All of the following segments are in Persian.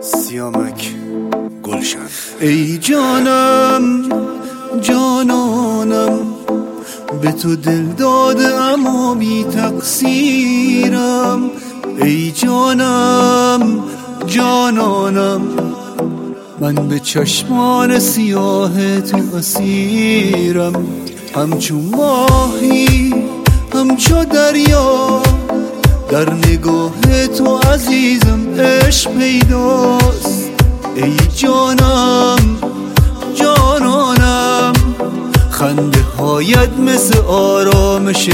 سیامک گلشن. ای جانم جانانم، به تو دل دادم و بی تقصیرم. ای جانم جانانم، من به چشمان سیاه تو اسیرم. همچون ماهی همچو دریا، در نگاه تو عزیزم عشق پیداست. ای جانم جانانم، خنده هایت مثل آرامش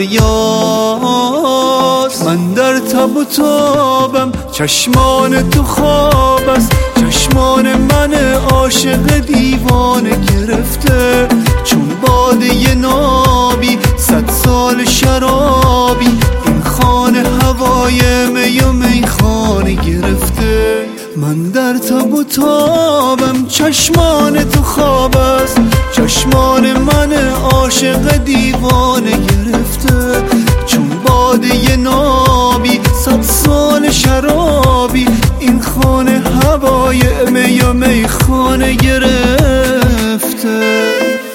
دریاست. من در تب و تابم، چشمان تو خواب است. چشمان من عاشق دیوانه گرفته، چون باده نابی 100 سال شرابی. این خانه هوای می و میخانه گرفته. من در تب و تابم، چشمان تو خواب است. چشمان من عاشق دیوانه گرفته، چون باده نابی 100 سال شرابی. این خانه هوای می و میخانه گرفته.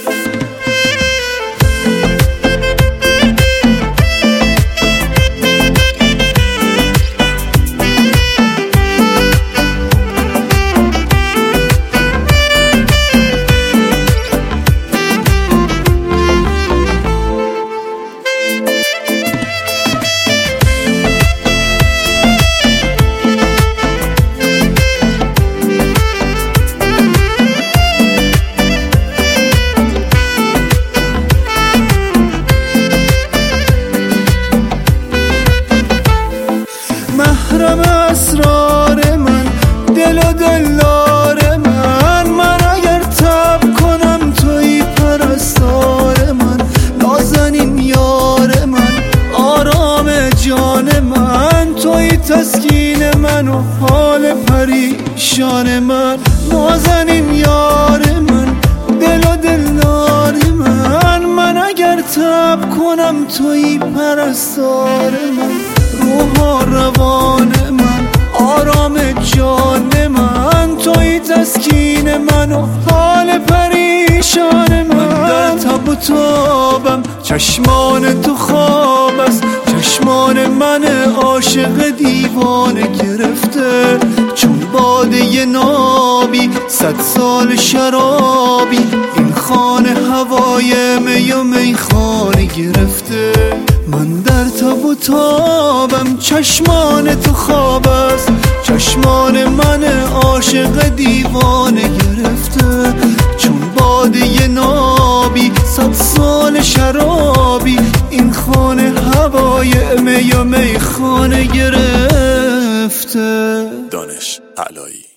محرم اسرار من، دل و دلدار من. من اگر تب کنم توی پرستار من. نازنین یار من، آرام جان من. توی تسکین من و حال پریشان من. نازنین یار من، دل و دلدار من. من اگر تب کنم توی پرستار من. روح و روان من، آرام جان من. توی تسکین من و حال پریشان من. من در تب و تابم، چشمان تو خواب است. چشمان من عاشق دیوانه گرفته، چون باده نابی 100 سال شرابی. این خانه هوای می و میخانه گرفته. من در تب و تابم، چشمان تو خواب است. چشمان من عاشق دیوانه گرفته، چون باده نابی 100 سال شرابی. این خانه هوای می و میخانه گرفته. دانش علایی.